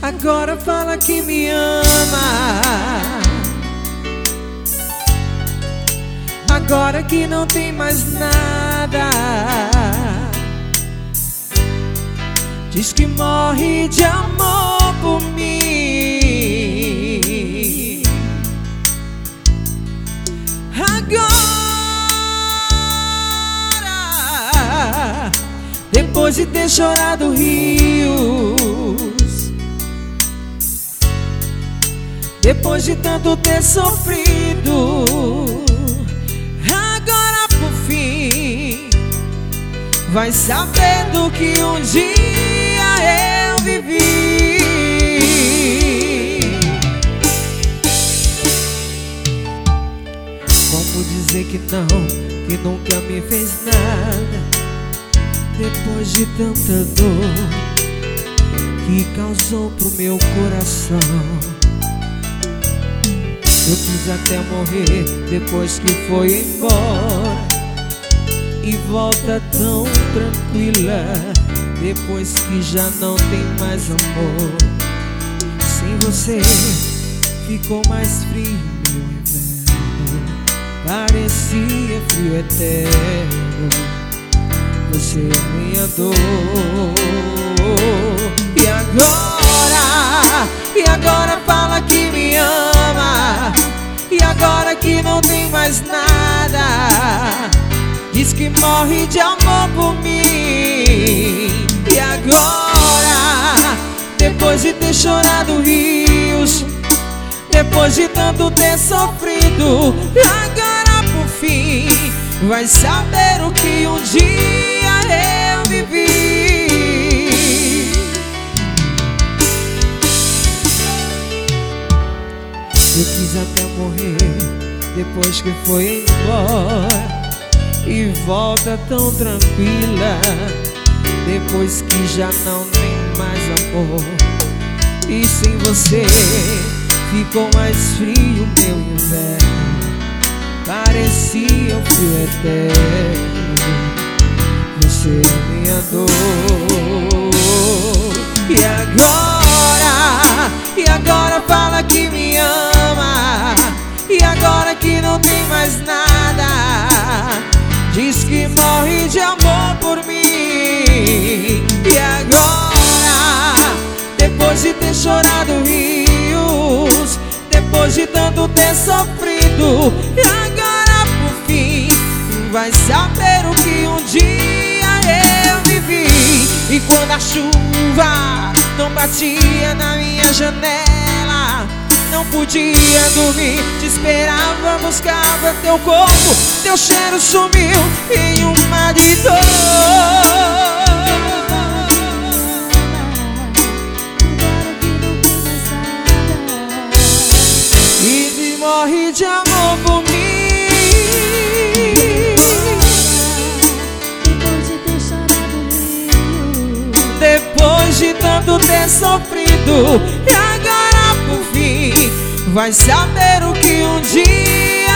Agora fala que me ama. Agora que não tem mais nada. Diz que morre de amor por mim. Agora, depois de ter chorado rios, depois de tanto ter sofrido, agora por fim vai sabendo que um dia eu vivi. Como dizer que não, que nunca me fez nada, depois de tanta dor que causou pro meu coração. Eu quis até morrer depois que foi embora, e volta tão tranquila depois que já não tem mais amor. Sem você ficou mais frio meu inverno, parecia frio eterno. Você é minha dor. E agora fala que me ama. E agora que não tem mais nada, diz que morre de amor por mim. E agora, depois de ter chorado rios, depois de tanto ter sofrido, agora por fim vai saber o que um dia eu vivi. Eu quis até morrer depois que foi embora, e volta tão tranquila depois que já não tem mais amor. E sem você ficou mais frio meu inverno, parecia um frio eterno. Você é minha dor. E agora fala que me ama. E agora que não tem mais nada, diz que morre de amor por mim. E agora, depois de ter chorado rios, depois de tanto ter sofrido, e agora por fim vai saber o que um dia eu vivi. E quando a chuva não batia na minha janela, não podia dormir, te esperava, buscava teu corpo, teu cheiro sumiu em um mar de dor. E morre de amor por mim. Depois de ter chorado rio, depois de tanto ter sofrido, e agora por fim vai saber o que um dia